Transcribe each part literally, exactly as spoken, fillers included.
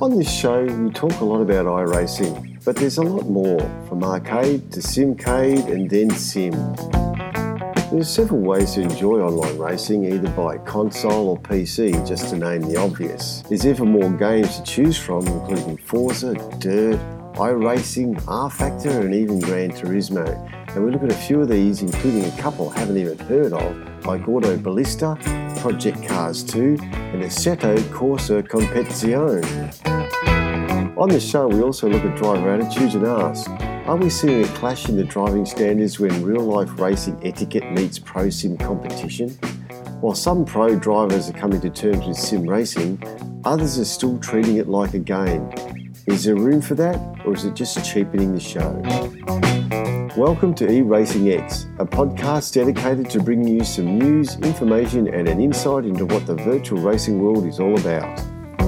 On this show, we talk a lot about iRacing, but there's a lot more, from arcade to simcade and then sim. There's several ways to enjoy online racing, either by console or P C, just to name the obvious. There's even more games to choose from, including Forza, Dirt, iRacing, R-Factor and even Gran Turismo. And we look at a few of these, including a couple I haven't even heard of, like Auto Ballista, Project Cars two and Assetto Corsa Competizione. On this show we also look at driver attitudes and ask, are we seeing a clash in the driving standards when real-life racing etiquette meets pro sim competition? While some pro drivers are coming to terms with sim racing, others are still treating it like a game. Is there room for that, or is it just cheapening the show? Welcome to eRacingX, a podcast dedicated to bringing you some news, information and an insight into what the virtual racing world is all about.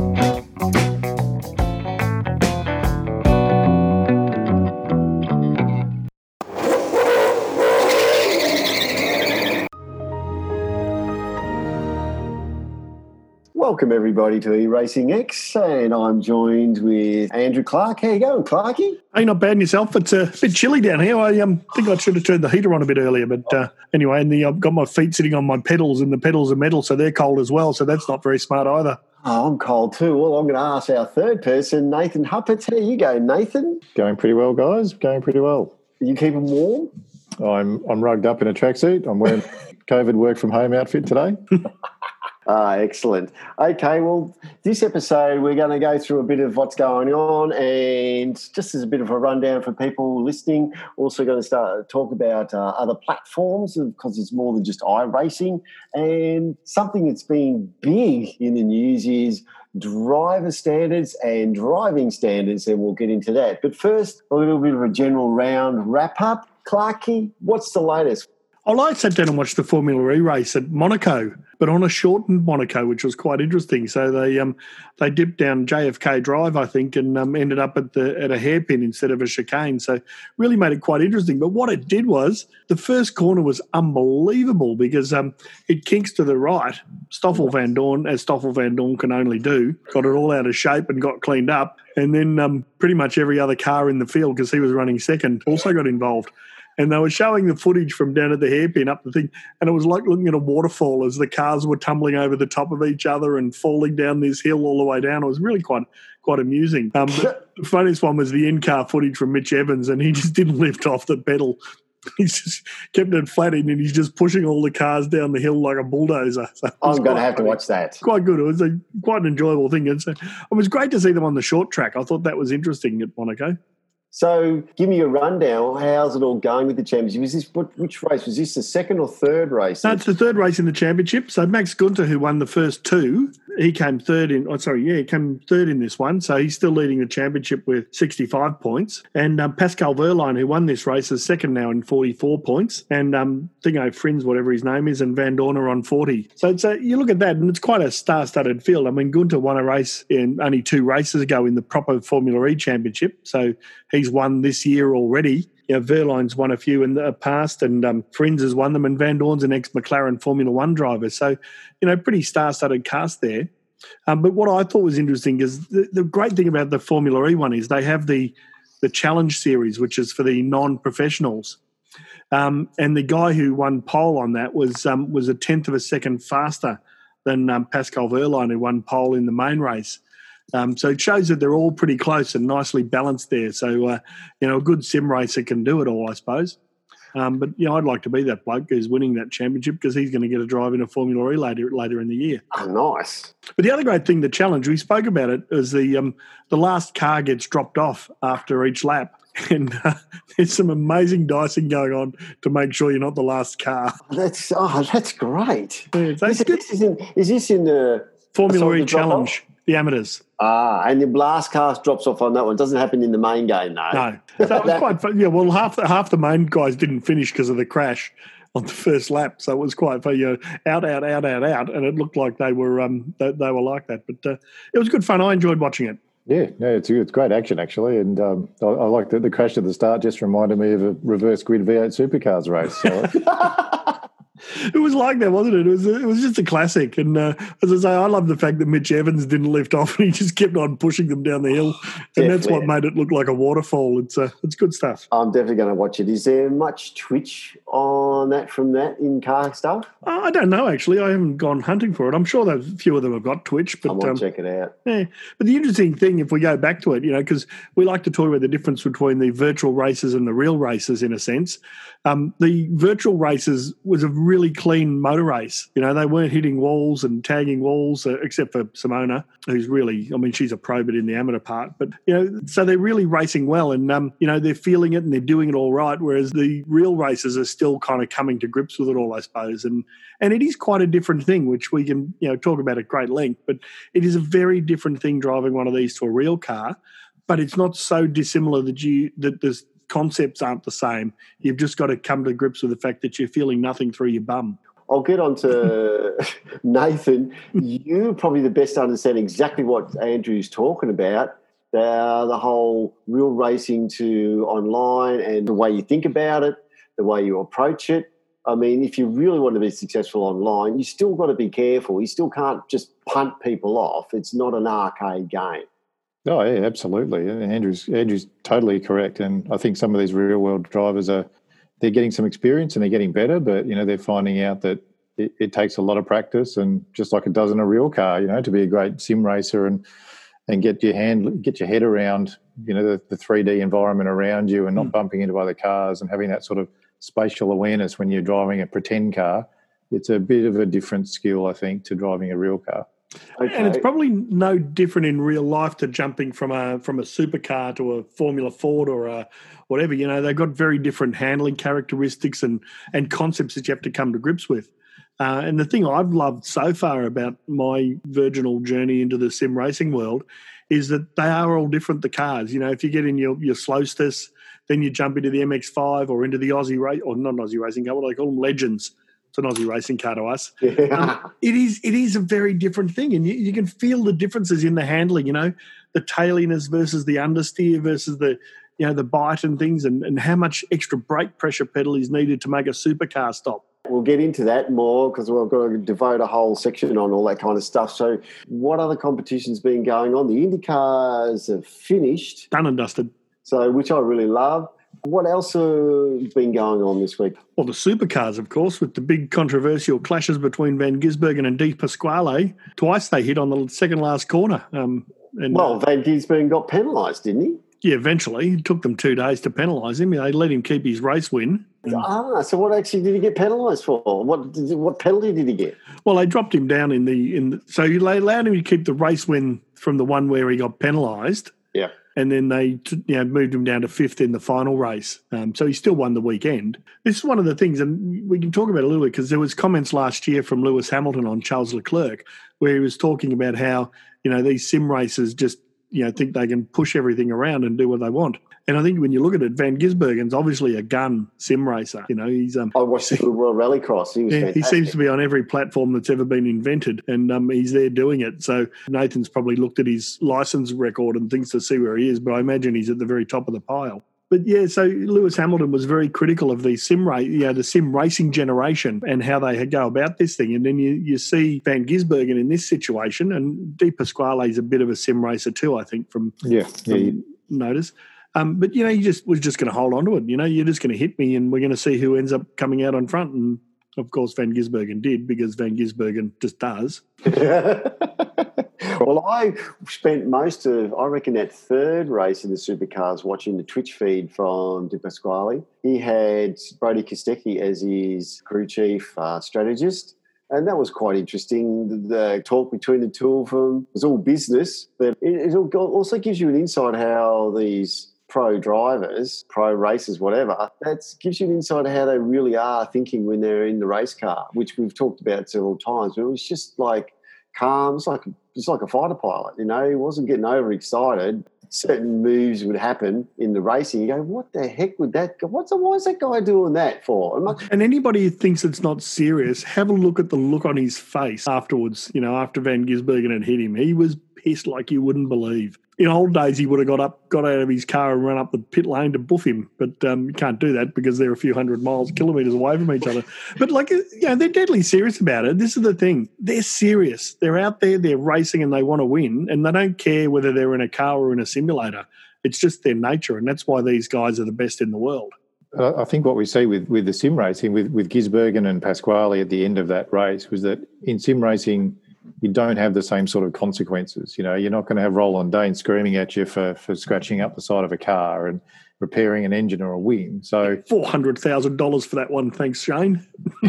Welcome everybody to eRacingX, and I'm joined with Andrew Clark. How you going, Clarky? Hey, not bad in yourself. It's a bit chilly down here. I um, think I should have turned the heater on a bit earlier, but uh, anyway, and the, I've got my feet sitting on my pedals, and the pedals are metal, so they're cold as well, so that's not very smart either. Oh, I'm cold too. Well, I'm going to ask our third person, Nathan Huppert. How you going, Nathan? Going pretty well, guys. Going pretty well. Are you keeping warm? I'm I'm rugged up in a tracksuit. I'm wearing COVID work from home outfit today. Ah, excellent. Okay, well, this episode we're going to go through a bit of what's going on, and just as a bit of a rundown for people listening, we're also going to start to talk about uh, other platforms because it's more than just iRacing. And something that's been big in the news is driver standards and driving standards, and we'll get into that. But first, a little bit of a general round wrap-up. Clarky, what's the latest? Well, I sat down and watched the Formula E race at Monaco, but on a shortened Monaco, which was quite interesting. So they um they dipped down J F K Drive, I think, and um, ended up at the at a hairpin instead of a chicane. So really made it quite interesting. But what it did was the first corner was unbelievable because um it kinks to the right. Stoffel Van Dorn, as Stoffel Van Dorn can only do, got it all out of shape and got cleaned up. And then um pretty much every other car in the field, because he was running second, also got involved. And they were showing the footage from down at the hairpin up the thing, and it was like looking at a waterfall as the cars were tumbling over the top of each other and falling down this hill all the way down. It was really quite quite amusing. Um, the funniest one was the in-car footage from Mitch Evans, and he just didn't lift off the pedal. He just kept it flat in, and he's just pushing all the cars down the hill like a bulldozer. So I'm going to have funny. to watch that. Quite good. It was a, quite an enjoyable thing. And so it was great to see them on the short track. I thought that was interesting at Monaco. So give me a rundown. How's it all going with the championship? Is this what, which race? Was this the second or third race? No, it's the third race in the championship. So Max Günther, who won the first two, he came third in, oh, sorry, yeah, he came third in this one. So he's still leading the championship with sixty-five points. And um, Pascal Wehrlein, who won this race, is second now in forty-four points. And um, Thingo Frins, whatever his name is, and Van Dorn are on forty. So it's a, you look at that, and it's quite a star-studded field. I mean, Günther won a race in only two races ago in the proper Formula E championship. So he's won this year already. You know, Wehrlein's won a few in the past, and um, Frins has won them, and Van Dorn's an ex-McLaren Formula One driver. So, you know, pretty star-studded cast there. Um, but what I thought was interesting is the, the great thing about the Formula E one is they have the the Challenge Series, which is for the non-professionals. Um, and the guy who won pole on that was um, was a tenth of a second faster than um, Pascal Wehrlein, who won pole in the main race. Um, so it shows that they're all pretty close and nicely balanced there. So, uh, you know, a good sim racer can do it all, I suppose. Um, but, you know, I'd like to be that bloke who's winning that championship because he's going to get a drive in a Formula E later later in the year. Oh, nice. But the other great thing, the challenge, we spoke about it, is the, um, the last car gets dropped off after each lap. And uh, there's some amazing dicing going on to make sure you're not the last car. That's oh, that's great. Yeah, so is, this in, is this in the Formula E Challenge? The amateurs. Ah, and the last cast drops off on that one. It doesn't happen in the main game, though. No. So it was quite fun. Yeah, well, half the, half the main guys didn't finish because of the crash on the first lap. So it was quite fun, you know, out, out, out, out, out. And it looked like they were um they, they were like that. But uh, it was good fun. I enjoyed watching it. Yeah, no, it's it's great action, actually. And um, I, I like the, the crash at the start just reminded me of a reverse grid V eight supercars race. So. It was like that, wasn't it? It was it was just a classic. And uh, as I say, I love the fact that Mitch Evans didn't lift off and he just kept on pushing them down the hill. And that's what made it look like a waterfall. It's uh, it's good stuff. I'm definitely going to watch it. Is there much twitch on that from that in car stuff? Uh, I don't know, actually. I haven't gone hunting for it. I'm sure that a few of them have got twitch. But I might um, check it out. Yeah. But the interesting thing, if we go back to it, you know, because we like to talk about the difference between the virtual races and the real races in a sense. Um, the virtual races was a really clean motor race. You know, they weren't hitting walls and tagging walls, uh, except for Simona, who's really, I mean, she's a pro, but in the amateur part. But, you know, so they're really racing well and, um, you know, they're feeling it and they're doing it all right, whereas the real races are still kind of coming to grips with it all, I suppose. And and it is quite a different thing, which we can, you know, talk about at great length, but it is a very different thing driving one of these to a real car, but it's not so dissimilar that you that there's concepts aren't the same. You've just got to come to grips with the fact that you're feeling nothing through your bum. I'll get on to Nathan. You're probably the best to understand exactly what Andrew's talking about, the, the whole real racing to online and the way you think about it, the way you approach it. I mean, if you really want to be successful online, you still got to be careful. You still can't just punt people off. It's not an arcade game. Oh, yeah, absolutely. Andrew's Andrew's totally correct. And I think some of these real-world drivers are they're getting some experience and they're getting better, but, you know, they're finding out that it, it takes a lot of practice and just like it does in a real car, you know, to be a great sim racer and and get your hand, get your head around, you know, the, the three D environment around you and not mm. bumping into other cars and having that sort of spatial awareness when you're driving a pretend car. It's a bit of a different skill, I think, to driving a real car. Okay. And it's probably no different in real life to jumping from a from a supercar to a Formula Ford or a whatever. You know, they've got very different handling characteristics and, and concepts that you have to come to grips with. Uh, and the thing I've loved so far about my virginal journey into the sim racing world is that they are all different, the cars. You know, if you get in your, your Slowsters, then you jump into the M X five or into the Aussie race, or not Aussie racing car, what do they call them? Legends. It's an Aussie racing car to us. Yeah. Um, it is it is a very different thing, and you, you can feel the differences in the handling, you know, the tailiness versus the understeer versus the, you know, the bite and things, and, and how much extra brake pressure pedal is needed to make a supercar stop. We'll get into that more because we've got to devote a whole section on all that kind of stuff. So what other competitions been going on? The Indy cars have finished. Done and dusted. So, which I really love. What else has been going on this week? Well, the supercars, of course, with the big controversial clashes between Van Gisbergen and Di Pasquale. Twice they hit on the second last corner. Um, and, well, Van Gisbergen got penalised, didn't he? Yeah, eventually. It took them two days to penalise him. They let him keep his race win. Ah, so what actually did he get penalised for? What what penalty did he get? Well, they dropped him down in the in. The, so they allowed him to keep the race win from the one where he got penalised. Yeah. And then they you know, moved him down to fifth in the final race. Um, so he still won the weekend. This is one of the things, and we can talk about it a little bit, because there was comments last year from Lewis Hamilton on Charles Leclerc where he was talking about how, you know, these sim racers just, you know, think they can push everything around and do what they want. And I think when you look at it, Van Gisbergen's obviously a gun sim racer. You know, he's um. I watched the World Rallycross. He was yeah, fantastic. He seems to be on every platform that's ever been invented, and um, he's there doing it. So Nathan's probably looked at his license record and thinks to see where he is, but I imagine he's at the very top of the pile. But yeah, so Lewis Hamilton was very critical of the sim race, you know, the sim racing generation and how they go about this thing. And then you, you see Van Gisbergen in this situation, and Di Pasquale is a bit of a sim racer too, I think, from, yeah, from yeah. notice. Um, but, you know, he just was just going to hold on to it. You know, you're just going to hit me and we're going to see who ends up coming out on front. And, of course, Van Gisbergen did, because Van Gisbergen just does. Well, I spent most of, I reckon, that third race in the supercars watching the Twitch feed from Di Pasquale. He had Brodie Kostecki as his crew chief uh, strategist. And that was quite interesting. The, the talk between the two of them was all business, but it, it also gives you an insight how these pro drivers, pro racers, whatever, that gives you an insight of how they really are thinking when they're in the race car, which we've talked about several times. But it was just like calm. It's like, it's like a fighter pilot, you know. He wasn't getting overexcited. Certain moves would happen in the racing. You go, what the heck would that go? What's the, why is that guy doing that for? And anybody who thinks it's not serious, have a look at the look on his face afterwards, you know, after Van Gisbergen had hit him. He was pissed like you wouldn't believe. In old days, he would have got up, got out of his car and run up the pit lane to boof him, but um, you can't do that because they're a few hundred miles, kilometres away from each other. But like, you know, they're deadly serious about it. This is the thing. They're serious. They're out there, they're racing and they want to win, and they don't care whether they're in a car or in a simulator. It's just their nature, and that's why these guys are the best in the world. I think what we see with, with the sim racing, with, with Gisbergen and Pasquale at the end of that race, was that in sim racing, you don't have the same sort of consequences. You know, you're not going to have Roland Dane screaming at you for, for scratching up the side of a car and repairing an engine or a wing. So four hundred thousand dollars for that one. Thanks, Shane.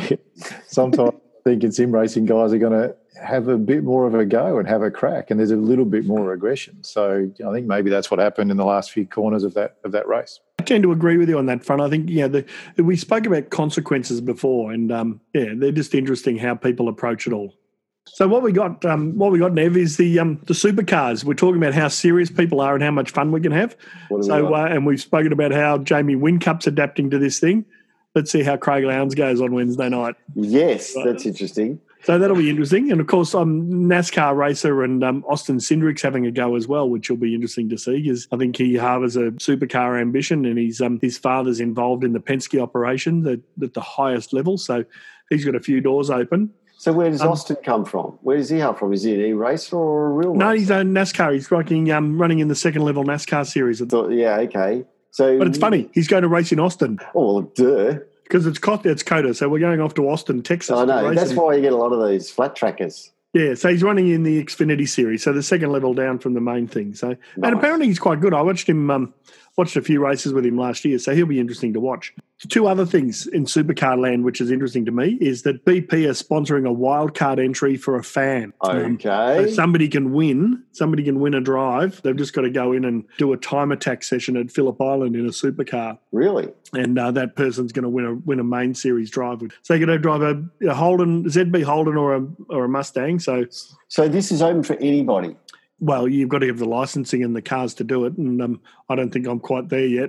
Sometimes I think in sim racing, guys are going to have a bit more of a go and have a crack, and there's a little bit more aggression. So I think maybe that's what happened in the last few corners of that of that race. I tend to agree with you on that front. I think, yeah, the, we spoke about consequences before, and um, yeah, they're just interesting how people approach it all. So what we got, um, what we got, Nev, is the um, the supercars. We're talking about how serious people are and how much fun we can have. So, we uh, and we've spoken about how Jamie Whincup's adapting to this thing. Let's see how Craig Lowndes goes on Wednesday night. Yes, right. That's interesting. So that'll be interesting. And, of course, um, NASCAR racer and um, Austin Cindric's having a go as well, which will be interesting to see because I think he harbours a supercar ambition, and he's, um, his father's involved in the Penske operation at, at the highest level. So he's got a few doors open. So where does um, Austin come from? Where does he come from? Is he an e-racer or a real No, racer? he's a NASCAR. He's running, um, running in the second-level NASCAR series. So, yeah, okay. So, but it's funny. He's going to race in Austin. Oh, well, duh. Because it's it's COTA, so we're going off to Austin, Texas. I know. That's why you get a lot of these flat trackers. Yeah, so he's running in the Xfinity series, so the second level down from the main thing. So, nice. And apparently he's quite good. I watched him, um, watched a few races with him last year, so he'll be interesting to watch. Two other things in supercar land, which is interesting to me, is that B P are sponsoring a wildcard entry for a fan. Okay. Um, so somebody can win. Somebody can win a drive. They've just got to go in and do a time attack session at Phillip Island in a supercar. Really? And uh, that person's going to win a win a main series drive. So you're going to drive a, a Holden, Z B Holden or a or a Mustang. So, so this is open for anybody. Well, you've got to have the licensing and the cars to do it, and um, I don't think I'm quite there yet.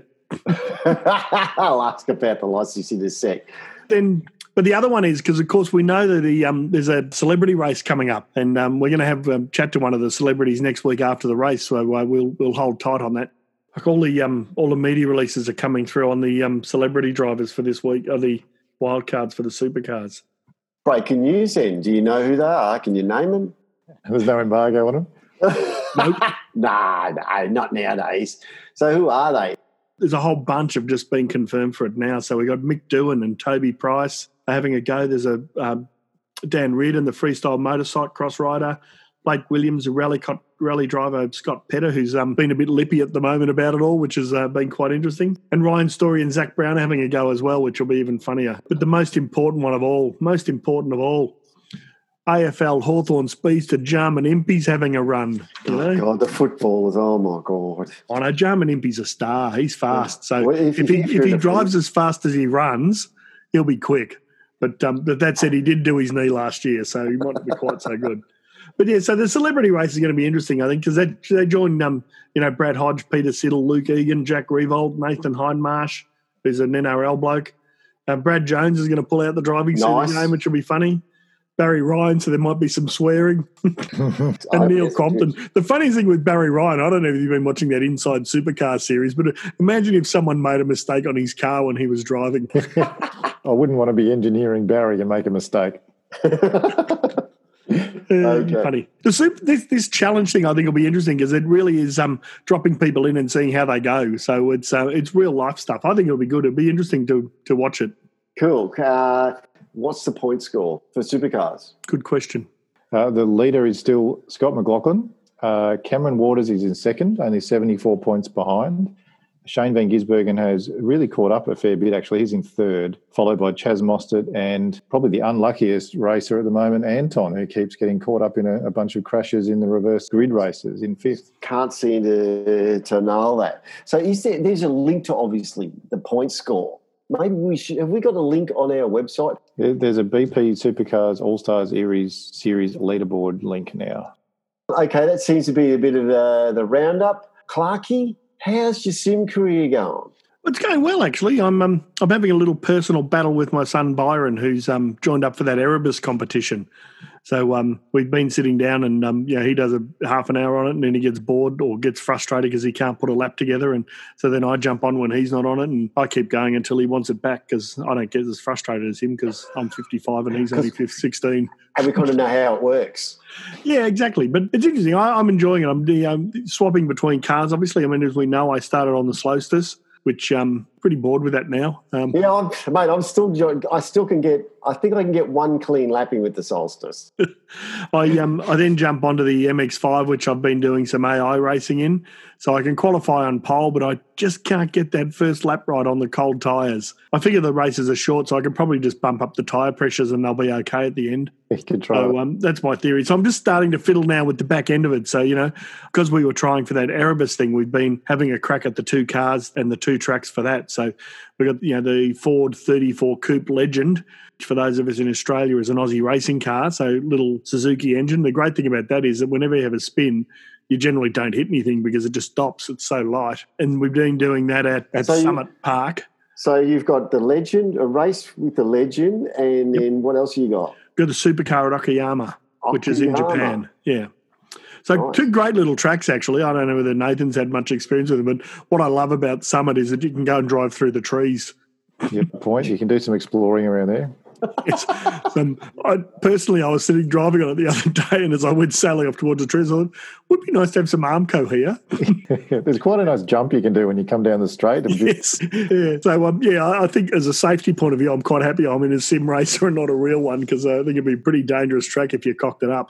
I'll ask about the licensing in a sec. Then, but the other one is because, of course, we know that the um, there's a celebrity race coming up, and um, we're going to have a um, chat to one of the celebrities next week after the race. So uh, we'll we'll hold tight on that. Like all the um all the media releases are coming through on the um celebrity drivers for this week, or the wildcards for the supercars. Breaking news then. Do you know who they are? Can you name them? There's no embargo on them? Nope. nah, no, not nowadays. So who are they? There's a whole bunch have just been confirmed for it now. So we got Mick Doohan and Toby Price are having a go. There's a um, Dan Reardon, the freestyle motorcycross rider. Blake Williams, a rally co- rally driver, Scott Petter, who's um, been a bit lippy at the moment about it all, which has uh, been quite interesting. And Ryan Story and Zach Brown are having a go as well, which will be even funnier. But the most important one of all, most important of all, A F L Hawthorn Speedster Jarman Impey's having a run. You know? Oh, God, the footballers, oh, my God. I know Jarman Impey's a star. He's fast. So well, if, if he, if if he the drives foot- as fast as he runs, he'll be quick. But, um, but that said, he did do his knee last year, so he might not be quite so good. But, yeah, so the celebrity race is going to be interesting, I think, because they, they joined, um, you know, Brad Hodge, Peter Siddle, Luke Egan, Jack Revolt, Nathan Hindmarsh, who's an N R L bloke. Uh, Brad Jones is going to pull out the driving seat Nice. game, which will be funny. Barry Ryan, so there might be some swearing. and Oh, Neil yes, Compton. yes. The funny thing with Barry Ryan, I don't know if you've been watching that Inside Supercar series, but imagine if someone made a mistake on his car when he was driving. I wouldn't want to be engineering Barry and make a mistake. Okay. Funny. The super, this this challenge thing I think will be interesting because it really is um, dropping people in and seeing how they go. So it's uh, it's real life stuff. I think it'll be good. It'll be interesting to to watch it. Cool. Uh, what's the point score for supercars? Good question. Uh, the leader is still Scott McLaughlin. Uh, Cameron Waters is in second, only seventy-four points behind. Shane Van Gisbergen has really caught up a fair bit, actually. He's in third, followed by Chaz Mostert and probably the unluckiest racer at the moment, Anton, who keeps getting caught up in a, a bunch of crashes in the reverse grid races in fifth. Can't seem to, to nail that. So is there, there's a link to, obviously, the point score. Maybe we should, have we got a link on our website? There- There's a B P Supercars All-Stars Aries Series leaderboard link now. Okay, that seems to be a bit of uh, the roundup. Clarkey, how's your sim career going? It's going well, actually. I'm um, I'm having a little personal battle with my son Byron, who's um, joined up for that Erebus competition. So um, we've been sitting down and, um, you know, he does a half an hour on it and then he gets bored or gets frustrated because he can't put a lap together. And so then I jump on when he's not on it and I keep going until he wants it back because I don't get as frustrated as him because I'm fifty-five and he's only sixteen. And we kind of know how it works. Yeah, exactly. But it's interesting. I, I'm enjoying it. I'm the, um, swapping between cars. Obviously, I mean, as we know, I started on the Slowsters, which I'm pretty bored with that now. Um, yeah, I'm, mate, I'm still, I still can get, I think I can get one clean lapping with the Solstice. I um I then jump onto the M X five, which I've been doing some A I racing in, so I can qualify on pole, but I just can't get that first lap right on the cold tyres. I figure the races are short, so I can probably just bump up the tyre pressures and they'll be okay at the end. You could try. So um, that's my theory. So I'm just starting to fiddle now with the back end of it. So, you know, because we were trying for that Erebus thing, we've been having a crack at the two cars and the two tracks for that. So we've got, you know, the Ford thirty-four Coupe Legend, which for those of us in Australia is an Aussie racing car, so little Suzuki engine. The great thing about that is that whenever you have a spin, you generally don't hit anything because it just stops. It's so light. And we've been doing that at, at so Summit you, Park. So you've got the Legend, a race with the Legend, and yep. then what else you got? Got the supercar at Okayama, Okayama, which is in Japan. Yeah. So nice. Two great little tracks, actually. I don't know whether Nathan's had much experience with them, but what I love about Summit is that you can go and drive through the trees. Yep, point. You can do some exploring around there. Yes. Um, I, personally, I was sitting driving on it the other day, and as I went sailing off towards the trees, I thought, it would be nice to have some Armco here. There's quite a nice jump you can do when you come down the straight. Yes. Yeah. So, um, yeah, I think as a safety point of view, I'm quite happy I'm in a sim racer and not a real one because I think it'd be a pretty dangerous track if you cocked it up.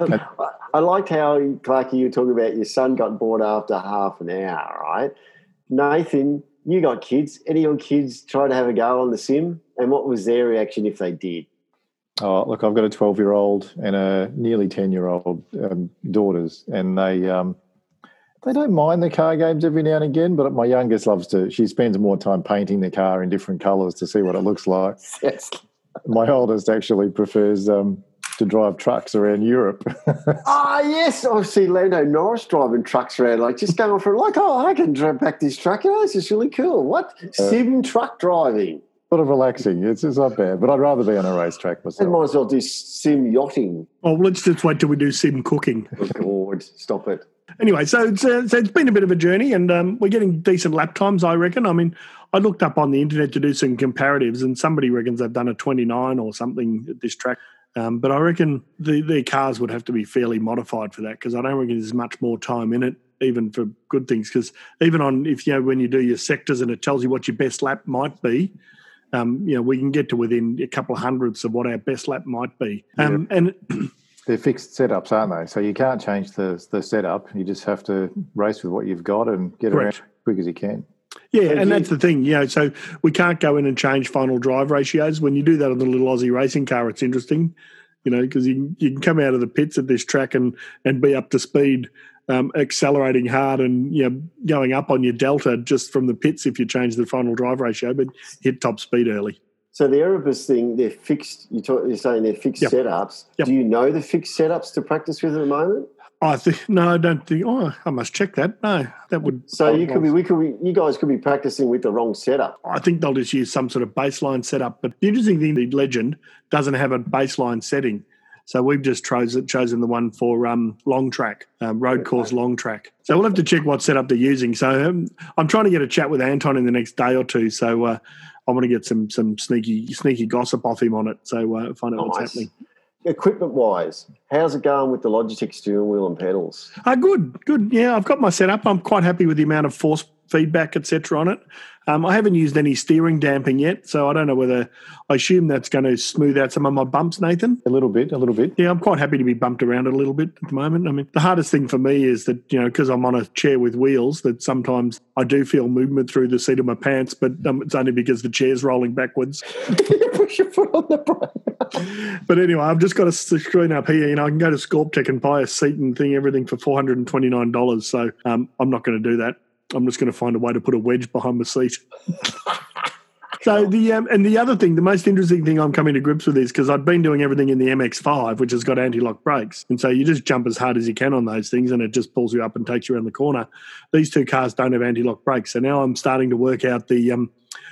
I liked how, Clarky, you were talking about your son got bored after half an hour, right? Nathan, you got kids. Any of your kids try to have a go on the sim? And what was their reaction if they did? Oh, look, I've got a twelve-year-old and a nearly ten-year-old um, daughters, and they um, they don't mind the car games every now and again, but my youngest loves to, she spends more time painting the car in different colours to see what it looks like. Yes. My oldest actually prefers um, to drive trucks around Europe. Ah, yes. I see Lando Norris driving trucks around, like just going for like, oh, I can drive back this truck. You know, this is really cool. What? Uh, Sim truck driving. Sort of relaxing. It's, it's not bad, but I'd rather be on a racetrack myself. I might as well do sim yachting. Oh, let's just wait till we do sim cooking. Oh, God, stop it. Anyway, so it's, uh, so it's been a bit of a journey, and um, we're getting decent lap times, I reckon. I mean, I looked up on the internet to do some comparatives, and somebody reckons they've done a twenty-nine or something at this track. Um, but I reckon the, the cars would have to be fairly modified for that because I don't reckon there's much more time in it, even for good things. Because even on, if you know, when you do your sectors and it tells you what your best lap might be, um, you know, we can get to within a couple of hundredths of what our best lap might be. Um, yeah. And they're fixed setups, aren't they? So you can't change the the setup. You just have to race with what you've got and get correct. around as quick as you can. Yeah, and that's the thing, you know, so we can't go in and change final drive ratios. When you do that on the little Aussie racing car, it's interesting, you know, because you, you can come out of the pits at this track and, and be up to speed, um, accelerating hard and, you know, going up on your delta just from the pits if you change the final drive ratio, but hit top speed early. So the Erebus thing, they're fixed, you talk, you're saying they're fixed yep. setups. Yep. Do you know the fixed setups to practice with at the moment? I think no, I don't think. Oh, I must check that. No, that would. So you could be, we could be, you guys could be practicing with the wrong setup. I think they'll just use some sort of baseline setup. But the interesting thing, the Legend doesn't have a baseline setting, so we've just chosen chosen the one for um, long track, um, road course long track. So we'll have to check what setup they're using. So um, I'm trying to get a chat with Anton in the next day or two. So uh, I want to get some some sneaky sneaky gossip off him on it. So uh, find out nice. What's happening. Equipment-wise, how's it going with the Logitech steering wheel and pedals? Uh, good, good. Yeah, I've got my setup. I'm quite happy with the amount of force feedback, et cetera on it. Um, I haven't used any steering damping yet, so I don't know whether – I assume that's going to smooth out some of my bumps, Nathan? A little bit, a little bit. Yeah, I'm quite happy to be bumped around a little bit at the moment. I mean, the hardest thing for me is that, you know, because I'm on a chair with wheels, that sometimes I do feel movement through the seat of my pants, but um, it's only because the chair's rolling backwards. You push your foot on the brake. But anyway, I've just got a screen up here. You know, I can go to Scorptech and buy a seat and thing, everything for four hundred twenty-nine dollars. So um, I'm not going to do that. I'm just going to find a way to put a wedge behind my seat. So the um, and the other thing, the most interesting thing I'm coming to grips with is because I've been doing everything in the M X five, which has got anti-lock brakes. And so you just jump as hard as you can on those things and it just pulls you up and takes you around the corner. These two cars don't have anti-lock brakes. So now I'm starting to work out the um,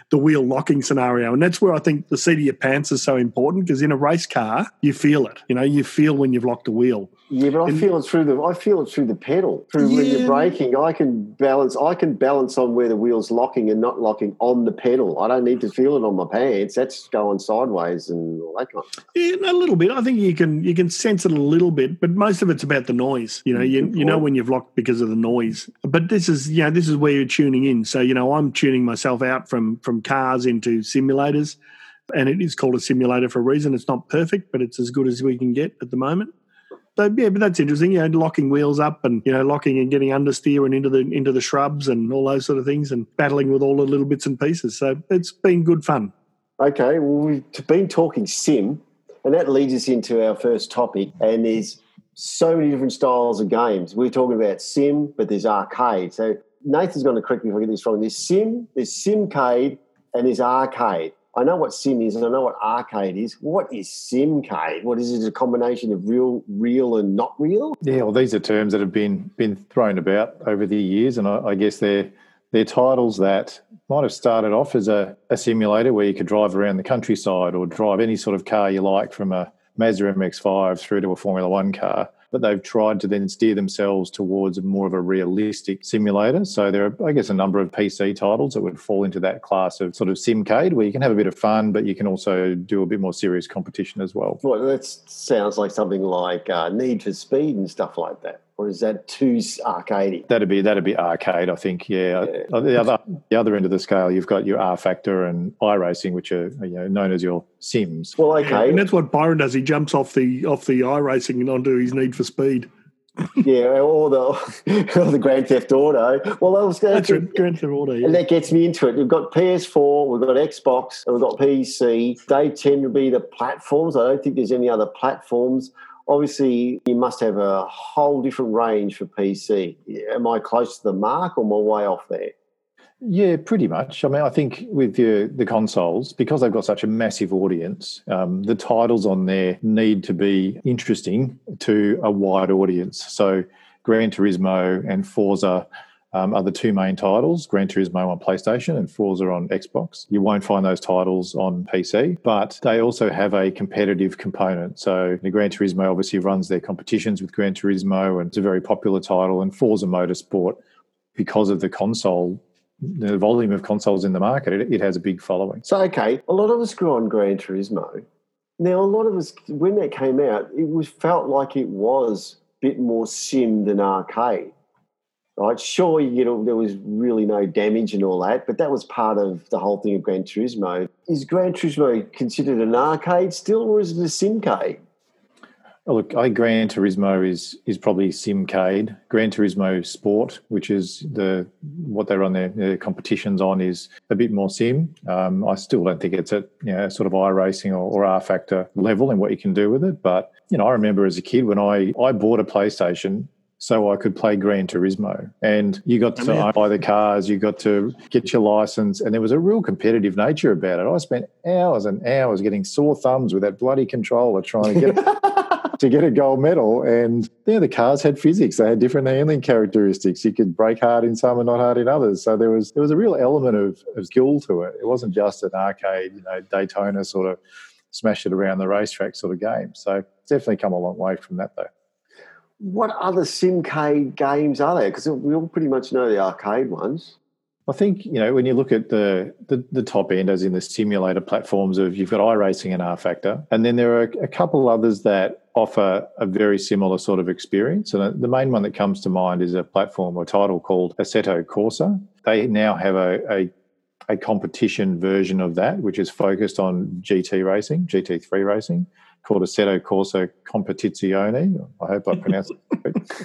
the wheel locking scenario. And that's where I think the seat of your pants is so important, because in a race car, you feel it. You know, you feel when you've locked a wheel. Yeah, but I And- feel it through the I feel it through the pedal. Through when Yeah. you're braking, I can balance I can balance on where the wheel's locking and not locking on the pedal. I don't need to feel it on my pants. That's going sideways and all that kind of stuff. Yeah, a little bit. I think you can you can sense it a little bit, but most of it's about the noise. You know, you, Good you know point. when you've locked because of the noise. But this is you know this is where you're tuning in. So you know, I'm tuning myself out from from cars into simulators, and it is called a simulator for a reason. It's not perfect, but it's as good as we can get at the moment. So yeah, but that's interesting. You know, locking wheels up and you know locking and getting understeer and into the into the shrubs and all those sort of things, and battling with all the little bits and pieces. So it's been good fun. Okay, well, we've been talking sim, and that leads us into our first topic. And there's so many different styles of games. We're talking about sim, but there's arcade. So Nathan's going to correct me if I get this wrong. There's sim, there's simcade, and there's arcade. I know what sim is and I know what arcade is. What is simcade? What is it? A combination of real, real and not real? Yeah, well, these are terms that have been been thrown about over the years, and I, I guess they're they're titles that might have started off as a, a simulator where you could drive around the countryside or drive any sort of car you like, from a Mazda M X five through to a Formula One car. But they've tried to then steer themselves towards more of a realistic simulator. So there are, I guess, a number of P C titles that would fall into that class of sort of simcade, where you can have a bit of fun, but you can also do a bit more serious competition as well. Well, that sounds like something like uh, Need for Speed and stuff like that. Or is that too arcadey? That'd be that'd be arcade, I think. Yeah. Yeah. The other the other end of the scale, you've got your R Factor and iRacing, which are you know known as your sims. Well, okay. And that's what Byron does. He jumps off the off the iRacing and onto his Need for Speed. Yeah, or the, or the Grand Theft Auto. Well, I was going That's to... right, Grand Theft Auto. Yeah. And that gets me into it. We've got P S four, we've got Xbox, and we've got P C. They tend to be the platforms. I don't think there's any other platforms. Obviously, you must have a whole different range for P C. Am I close to the mark or am I way off there? Yeah, pretty much. I mean, I think with your, the consoles, because they've got such a massive audience, um, the titles on there need to be interesting to a wide audience. So Gran Turismo and Forza um, are the two main titles, Gran Turismo on PlayStation and Forza on Xbox. You won't find those titles on P C, but they also have a competitive component. So the Gran Turismo obviously runs their competitions with Gran Turismo, and it's a very popular title, and Forza Motorsport, because of the console, the volume of consoles in the market, it, it has a big following. So, okay, a lot of us grew on Gran Turismo. Now, a lot of us, when that came out, it was felt like it was a bit more sim than arcade. Right? Sure, you know, there was really no damage and all that, but that was part of the whole thing of Gran Turismo. Is Gran Turismo considered an arcade still, or is it a simcade? Oh, look, I Gran Turismo is is probably simcade. Gran Turismo Sport, which is the what they run their, their competitions on, is a bit more sim. Um, I still don't think it's at you know sort of iRacing or, or R Factor level in what you can do with it. But you know, I remember as a kid when I I bought a PlayStation so I could play Gran Turismo, and you got to yeah. buy the cars, you got to get your license, and there was a real competitive nature about it. I spent hours and hours getting sore thumbs with that bloody controller trying to get to get a gold medal. And yeah, the cars had physics; they had different handling characteristics. You could brake hard in some and not hard in others. So there was there was a real element of, of skill to it. It wasn't just an arcade, you know, Daytona sort of smash it around the racetrack sort of game. So it's definitely come a long way from that, though. What other simcade games are there? Because we all pretty much know the arcade ones. I think, you know, when you look at the, the the top end, as in the simulator platforms of, you've got iRacing and R Factor, and then there are a couple others that offer a very similar sort of experience. And the main one that comes to mind is a platform or title called Assetto Corsa. They now have a, a a competition version of that, which is focused on G T racing, G T three racing, called Assetto Corsa Competizione. I hope I pronounced it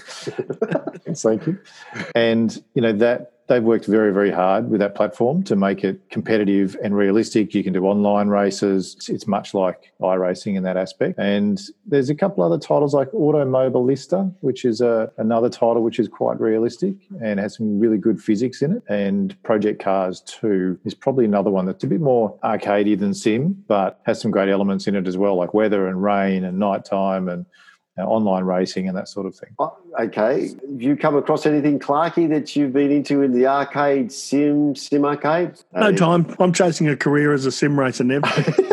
correct. Thank you. And, you know, that they've worked very, very hard with that platform to make it competitive and realistic. You can do online races. It's, it's much like iRacing in that aspect. And there's a couple other titles like Automobilista, which is a, another title which is quite realistic and has some really good physics in it. And Project Cars two is probably another one that's a bit more arcadey than sim, but has some great elements in it as well, like weather and rain and nighttime and uh, online racing and that sort of thing. Oh, okay. Have you come across anything, Clarkey, that you've been into in the arcade, sim, sim arcade? No Uh, time. I'm chasing a career as a sim racer, Nev.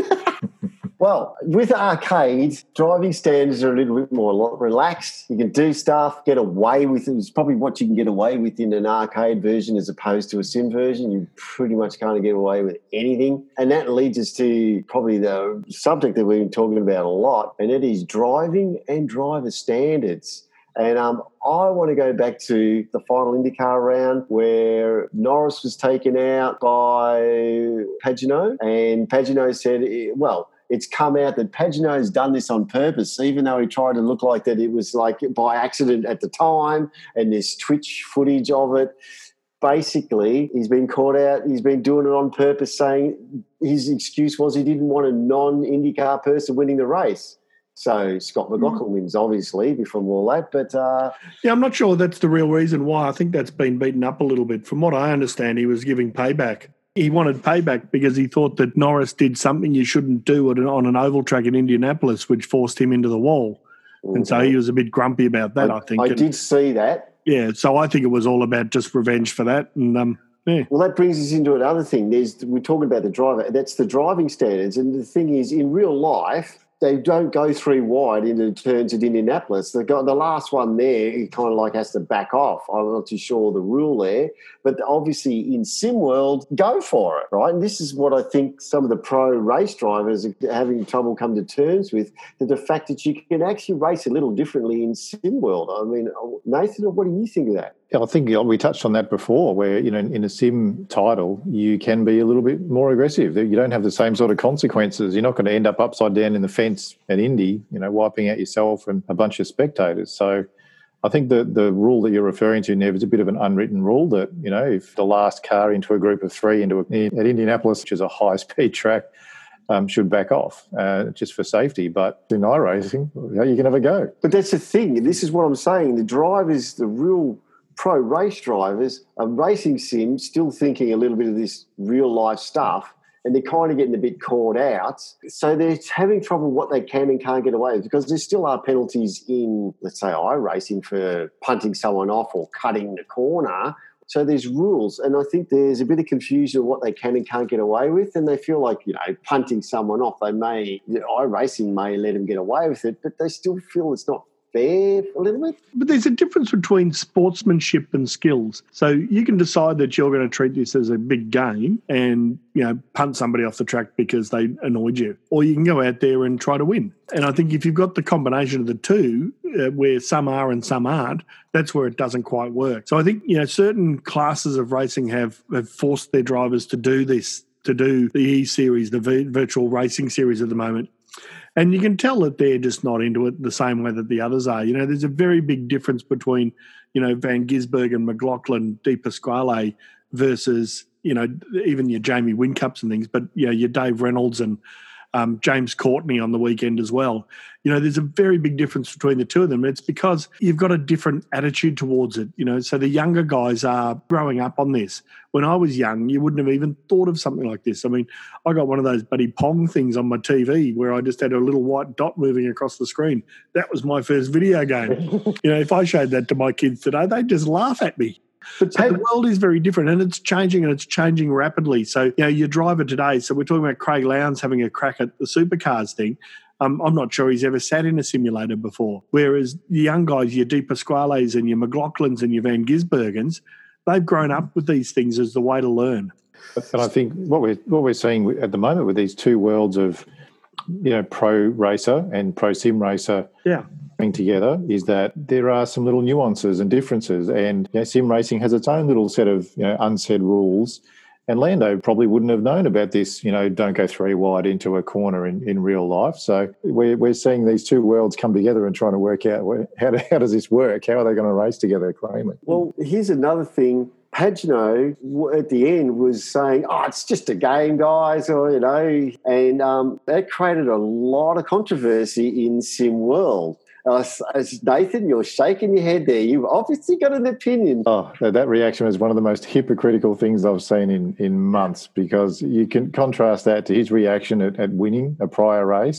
Well, with arcade, driving standards are a little bit more lo- relaxed. You can do stuff, get away with it. It's probably what you can get away with in an arcade version as opposed to a sim version. You pretty much can't get away with anything. And that leads us to probably the subject that we've been talking about a lot, and it is driving and driver standards. And um, I want to go back to the final IndyCar round where Norris was taken out by Pagenaud, and Pagenaud said, eh, well, it's come out that Pagenaud's done this on purpose, even though he tried to look like that it was like by accident at the time, and there's Twitch footage of it. Basically, he's been caught out. He's been doing it on purpose, saying his excuse was he didn't want a non-IndyCar person winning the race. So Scott McLaughlin wins, obviously, from all that. But uh, Yeah, I'm not sure that's the real reason why. I think that's been beaten up a little bit. From what I understand, he was giving payback. He wanted payback because he thought that Norris did something you shouldn't do at an, on an oval track in Indianapolis, which forced him into the wall. Mm-hmm. And so he was a bit grumpy about that, I, I think. I and, did see that. Yeah, so I think it was all about just revenge for that. And um, yeah. Well, that brings us into another thing. There's We're talking about the driver. That's the driving standards. And the thing is, in real life, they don't go three wide into turns at Indianapolis. They got the last one there. He kind of like has to back off. I'm not too sure the rule there, but obviously in sim world, go for it, right? And this is what I think some of the pro race drivers are having trouble come to terms with: that the fact that you can actually race a little differently in sim world. I mean, Nathan, what do you think of that? Yeah, I think we touched on that before, where, you know, in a sim title, you can be a little bit more aggressive. You don't have the same sort of consequences. You're not going to end up upside down in the fence at Indy, you know, wiping out yourself and a bunch of spectators. So I think the the rule that you're referring to, Nev, is a bit of an unwritten rule that, you know, if the last car into a group of three into a, at Indianapolis, which is a high-speed track, um, should back off uh, just for safety. But in iRacing, you can have a go. But that's the thing. This is what I'm saying. The drivers, the real pro race drivers, are racing sim still thinking a little bit of this real life stuff, and they're kind of getting a bit caught out. So they're having trouble what they can and can't get away with, because there still are penalties in, let's say, iRacing for punting someone off or cutting the corner. So there's rules, and I think there's a bit of confusion of what they can and can't get away with, and they feel like, you know, punting someone off, they may, you know, iRacing may let them get away with it, but they still feel it's not fair a little bit. But there's a difference between sportsmanship and skills. So you can decide that you're going to treat this as a big game and, you know, punt somebody off the track because they annoyed you, or you can go out there and try to win. And I think if you've got the combination of the two, uh, where some are and some aren't, that's where it doesn't quite work. So I think, you know, certain classes of racing have, have forced their drivers to do this, to do the E-Series, the v- virtual racing series at the moment. And you can tell that they're just not into it the same way that the others are. You know, there's a very big difference between, you know, Van Gisbergen and McLaughlin, De Pasquale versus, you know, even your Jamie Whincups and things, but, you know, your Dave Reynolds and um, James Courtney on the weekend as well. You know, there's a very big difference between the two of them. It's because you've got a different attitude towards it, you know. So the younger guys are growing up on this. When I was young, you wouldn't have even thought of something like this. I mean, I got one of those buddy Pong things on my T V where I just had a little white dot moving across the screen. That was my first video game. You know, if I showed that to my kids today, they'd just laugh at me. But so the world is very different, and it's changing, and it's changing rapidly. So, you know, your driver today, so we're talking about Craig Lowndes having a crack at the supercars thing. Um, I'm not sure he's ever sat in a simulator before. Whereas the young guys, your De Pasquales and your McLaughlins and your Van Gisbergens, they've grown up with these things as the way to learn. And I think what we're what we're seeing at the moment with these two worlds of, you know, pro racer and pro sim racer, yeah, coming together, is that there are some little nuances and differences, and, you know, sim racing has its own little set of, you know, unsaid rules. And Lando probably wouldn't have known about this, you know, don't go three wide into a corner in, in real life. So we're we're seeing these two worlds come together and trying to work out where, how, do, how does this work? How are they going to race together cleanly? Well, here's another thing. Pagenaud at the end was saying, oh, it's just a game, guys, or, you know, and um, that created a lot of controversy in sim world. Uh, Nathan, you're shaking your head there. You've obviously got an opinion. Oh, that reaction is one of the most hypocritical things I've seen in, in months, because you can contrast that to his reaction at, at winning a prior race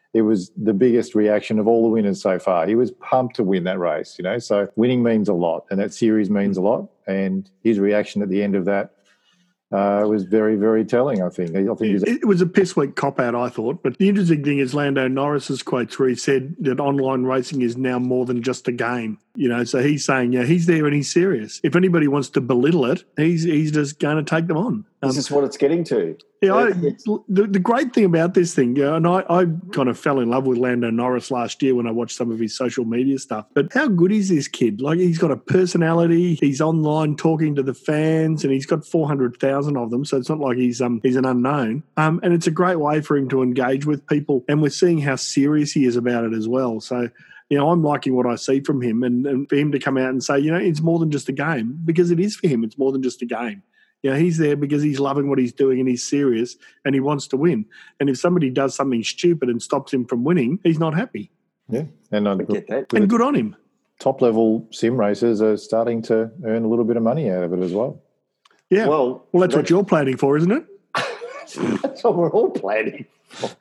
it was the biggest reaction of all the winners so far. He was pumped to win that race, you know. So winning means a lot, and that series means a lot. And his reaction at the end of that uh, was very, very telling, I think. I think it, it was a piss-weak cop-out, I thought. But the interesting thing is Lando Norris's quotes where he said that online racing is now more than just a game. You know, so he's saying, yeah, he's there and he's serious. If anybody wants to belittle it, he's he's just going to take them on. Um, this is what it's getting to. Yeah, I, the, the great thing about this thing, yeah, and I, I kind of fell in love with Lando Norris last year when I watched some of his social media stuff. But how good is this kid? Like, he's got a personality. He's online talking to the fans, and he's got four hundred thousand of them. So it's not like he's um he's an unknown. Um, and it's a great way for him to engage with people. And we're seeing how serious he is about it as well. So, you know, I'm liking what I see from him, and, and for him to come out and say, you know, it's more than just a game, because it is for him. It's more than just a game. You know, he's there because he's loving what he's doing and he's serious and he wants to win. And if somebody does something stupid and stops him from winning, he's not happy. Yeah, and I get that. And good on him. Top level sim racers are starting to earn a little bit of money out of it as well. Yeah. Well, well that's, that's what you're planning for, isn't it? That's what we're all planning for.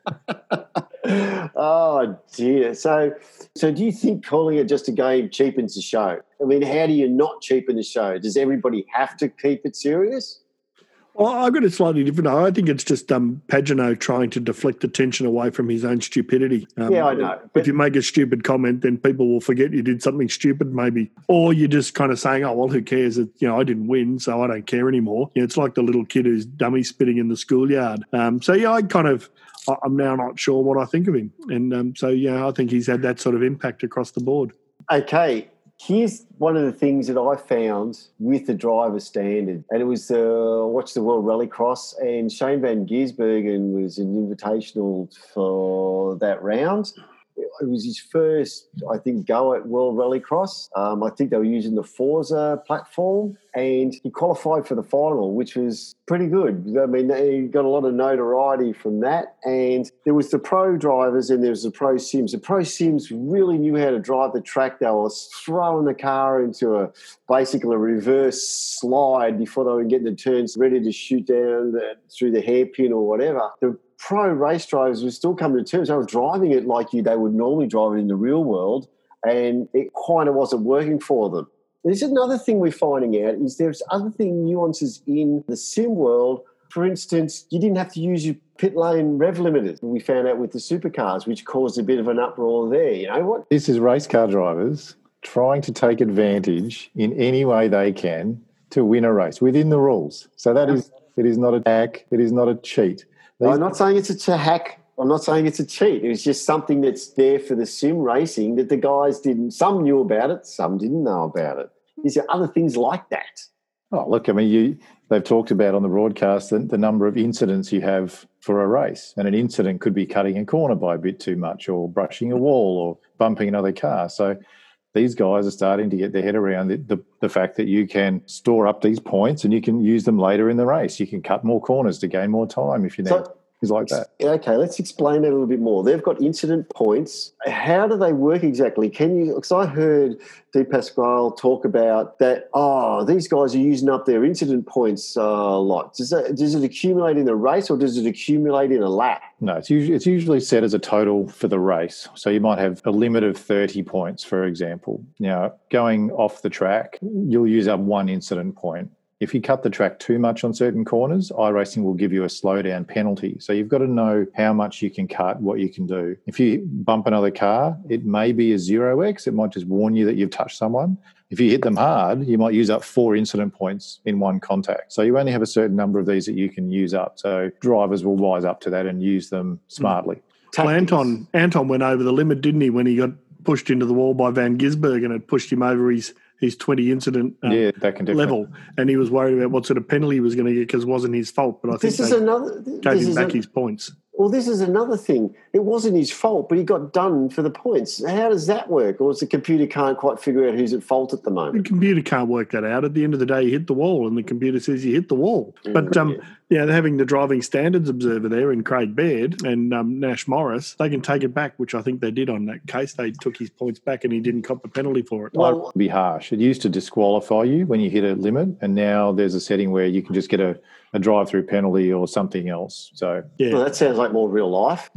Oh, dear. So, so do you think calling it just a game cheapens the show? I mean, how do you not cheapen the show? Does everybody have to keep it serious? Well, I've got it slightly different. I think it's just um, Pagenaud trying to deflect attention away from his own stupidity. Um, yeah, I know. If you make a stupid comment, then people will forget you did something stupid maybe. Or you're just kind of saying, oh, well, who cares? It, you know, I didn't win, so I don't care anymore. You know, it's like the little kid who's dummy spitting in the schoolyard. Um, so, yeah, I kind of... I'm now not sure what I think of him. And um, so, yeah, I think he's had that sort of impact across the board. Okay, here's one of the things that I found with the driver standard, and it was uh, watch the World Rallycross, and Shane Van Gisbergen was an invitational for that round. It was his first, I think, go at World Rallycross. Um, I think they were using the Forza platform, and he qualified for the final, which was pretty good. I mean, he got a lot of notoriety from that. And there was the pro drivers and there was the pro sims. The pro sims really knew how to drive the track. They were throwing the car into a basically a reverse slide before they were getting the turns ready to shoot down the, through the hairpin or whatever. The pro race drivers were still coming to terms. They were driving it like you they would normally drive it in the real world, and it kind of wasn't working for them. There's another thing we're finding out is there's other thing nuances in the sim world. For instance, you didn't have to use your pit lane rev limiters. We found out with the supercars, which caused a bit of an uproar there. You know what? This is race car drivers trying to take advantage in any way they can to win a race within the rules. So that is, it is not a hack. It is not a cheat. These I'm not saying it's a hack. I'm not saying it's a cheat. It was just something that's there for the sim racing that the guys didn't. Some knew about it, some didn't know about it. Is there other things like that? Oh, look, I mean, you, they've talked about on the broadcast the, the number of incidents you have for a race. And an incident could be cutting a corner by a bit too much or brushing a wall or bumping another car. So these guys are starting to get their head around the, the, the fact that you can store up these points and you can use them later in the race. You can cut more corners to gain more time if you need. So, things like that. Okay, let's explain that a little bit more. They've got incident points. How do they work exactly? Can you? Because I heard De Pasquale talk about that. Oh, these guys are using up their incident points uh, a lot. Does that does it accumulate in the race or does it accumulate in a lap? No, it's usually it's usually set as a total for the race. So you might have a limit of thirty points, for example. Now, going off the track, you'll use up one incident point. If you cut the track too much on certain corners, iRacing will give you a slowdown penalty. So you've got to know how much you can cut, what you can do. If you bump another car, it may be a zero X. It might just warn you that you've touched someone. If you hit them hard, you might use up four incident points in one contact. So you only have a certain number of these that you can use up. So drivers will wise up to that and use them smartly. Well, Anton, Anton went over the limit, didn't he, when he got pushed into the wall by Van Gisbergen and it pushed him over his his twenty incident um, yeah, that can level, and he was worried about what sort of penalty he was going to get because it wasn't his fault. But I think this is another, gave him back a, his points. Well, this is another thing. It wasn't his fault, but he got done for the points. How does that work? Or is the computer can't quite figure out who's at fault at the moment? The computer can't work that out. At the end of the day, you hit the wall, and the computer says you hit the wall. Mm, but um, yeah. yeah, having the driving standards observer there in Craig Baird and um, Nash Morris, they can take it back, which I think they did on that case. They took his points back, and he didn't cop the penalty for it. Well, it'd be harsh. It used to disqualify you when you hit a limit, and now there's a setting where you can just get a, a drive-through penalty or something else. So yeah, well, that sounds like more real life. Yeah.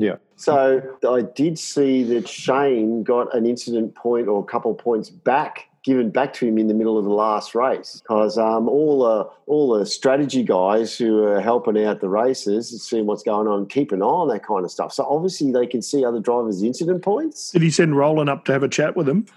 So I did see that Shane got an incident point or a couple of points back given back to him in the middle of the last race, because um, all the all the strategy guys who are helping out the races, seeing what's going on, keep an eye on that kind of stuff. So obviously they can see other drivers' incident points. Did he send Roland up to have a chat with him?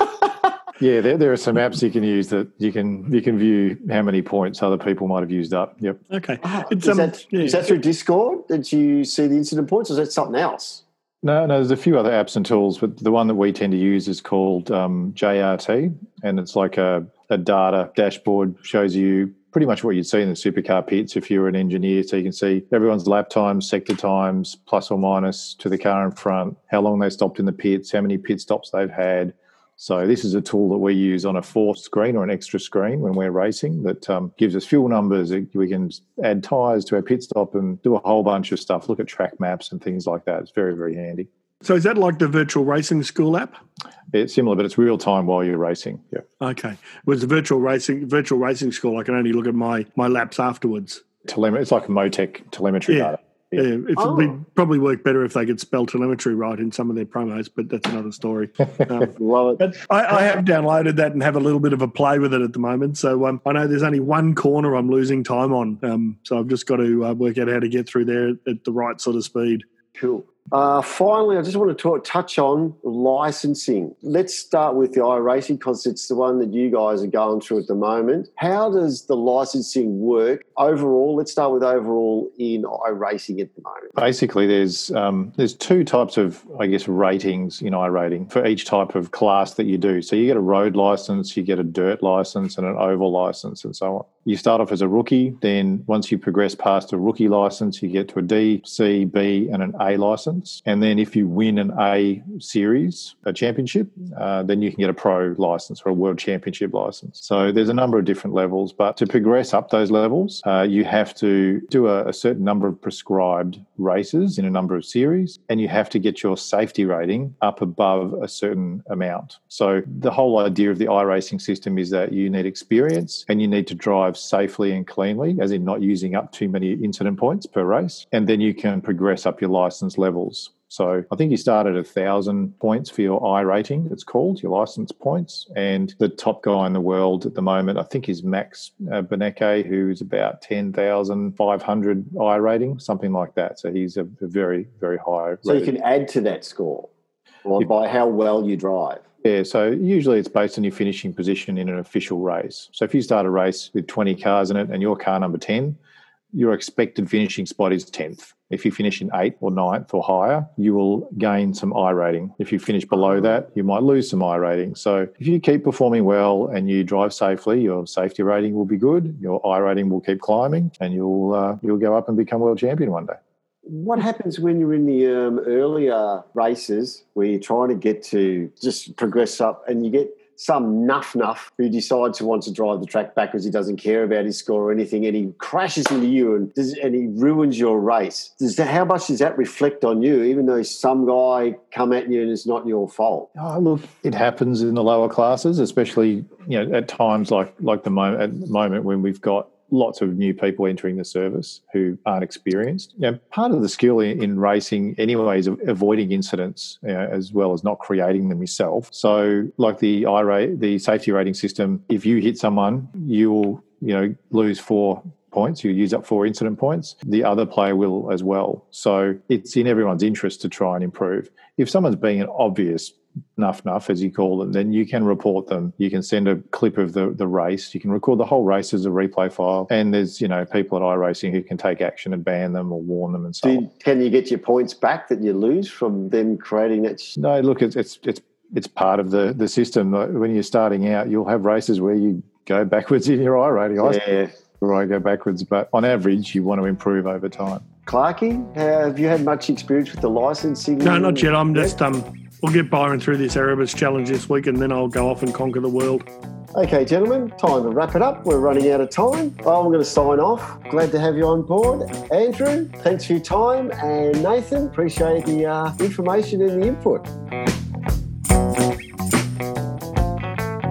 Yeah, there, there are some apps you can use that you can you can view how many points other people might have used up. Yep. Okay. Oh, It's, is, um, that, yeah. is that through Discord that you see the incident points, or is that something else? No, no, there's a few other apps and tools, but the one that we tend to use is called um, J R T, and it's like a, a data dashboard, shows you pretty much what you'd see in the supercar pits if you were an engineer. So you can see everyone's lap times, sector times, plus or minus to the car in front, how long they stopped in the pits, how many pit stops they've had. So this is a tool that we use on a fourth screen or an extra screen when we're racing that um, gives us fuel numbers. We can add tyres to our pit stop and do a whole bunch of stuff, look at track maps and things like that. It's very, very handy. So is that like the virtual racing school app? It's similar, but it's real time while you're racing. Yeah. Okay. Whereas the virtual racing virtual racing school, I can only look at my, my laps afterwards. Telem- it's like a Motec telemetry Yeah. data. Yeah, it Oh. would probably work better if they could spell telemetry right in some of their promos, but that's another story. Um, Love it. but I, I have downloaded that and have a little bit of a play with it at the moment. So um, I know there's only one corner I'm losing time on. Um, so I've just got to uh, work out how to get through there at the right sort of speed. Cool. Uh, finally, I just want to talk, touch on licensing. Let's start with the iRacing because it's the one that you guys are going through at the moment. How does the licensing work overall? Let's start with overall in iRacing at the moment. Basically, there's um, there's two types of, I guess, ratings in iRating for each type of class that you do. So you get a road license, you get a dirt license, and an oval license, and so on. You start off as a rookie, then once you progress past a rookie license, you get to a D, C, B, and an A license. And then if you win an A series, a championship, uh, then you can get a pro license or a world championship license. So there's a number of different levels, but to progress up those levels, uh, you have to do a, a certain number of prescribed races in a number of series, and you have to get your safety rating up above a certain amount. So the whole idea of the iRacing system is that you need experience and you need to drive safely and cleanly, as in not using up too many incident points per race, and then you can progress up your license levels. So I think you start at a thousand points for your I rating, it's called, your license points. And the top guy in the world at the moment, I think, is Max uh, Benecke, who's about ten thousand five hundred I rating, something like that. So he's a, a very, very high So rated. you can add to that score or by how well you drive. Yeah, so usually it's based on your finishing position in an official race. So if you start a race with twenty cars in it and you're car number ten, your expected finishing spot is tenth. If you finish in eighth or ninth or higher, you will gain some I rating. If you finish below that, you might lose some I rating. So if you keep performing well and you drive safely, your safety rating will be good, your I rating will keep climbing, and you'll uh, you'll go up and become world champion one day. What happens when you're in the um, earlier races where you're trying to get to just progress up and you get some nuff-nuff who decides he wants to drive the track backwards, he doesn't care about his score or anything, and he crashes into you and, does, and he ruins your race? Does that, how much does that reflect on you, even though some guy come at you and it's not your fault? Oh, look, it happens in the lower classes, especially, you know, at times like like the moment at the moment when we've got lots of new people entering the service who aren't experienced. You know, part of the skill in, in racing anyway is avoiding incidents, you know, as well as not creating them yourself. So like the I rate, the safety rating system, if you hit someone, you will, you know, lose four points, you use up four incident points, the other player will as well. So it's in everyone's interest to try and improve. If someone's being an obvious nuff nuff, as you call them, then you can report them. You can send a clip of the, the race. You can record the whole race as a replay file. And there's, you know, people at iRacing who can take action and ban them or warn them and so Do on. you, can you get your points back that you lose from them creating that? Sh- No, look, it's it's it's it's part of the the system. When you're starting out, you'll have races where you go backwards in your I rating. I yeah. where I go backwards, but on average, you want to improve over time. Clarkie, have you had much experience with the licensing? No, not yet. I'm just, um, we'll get Byron through this Erebus challenge this week and then I'll go off and conquer the world. Okay, gentlemen, time to wrap it up. We're running out of time. Oh, I'm going to sign off. Glad to have you on board. Andrew, thanks for your time. And Nathan, appreciate the uh, information and the input.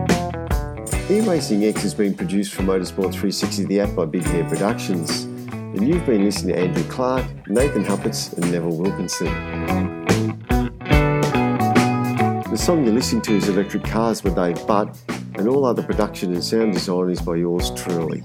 eRacing X has been produced for Motorsport three sixty, the app by Big Hair Productions. and you've been listening to Andrew Clark, Nathan Huppatz and Neville Wilkinson. The song you're listening to is Electric Cars by Dave Butt, and all other production and sound design is by yours truly.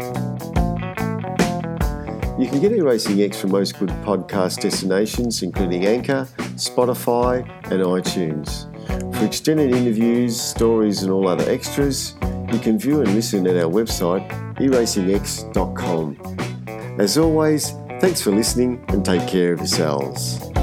You can get eRacing X from most good podcast destinations, including Anchor, Spotify and iTunes. For extended interviews, stories and all other extras, you can view and listen at our website, e racing x dot com. As always, thanks for listening and take care of yourselves.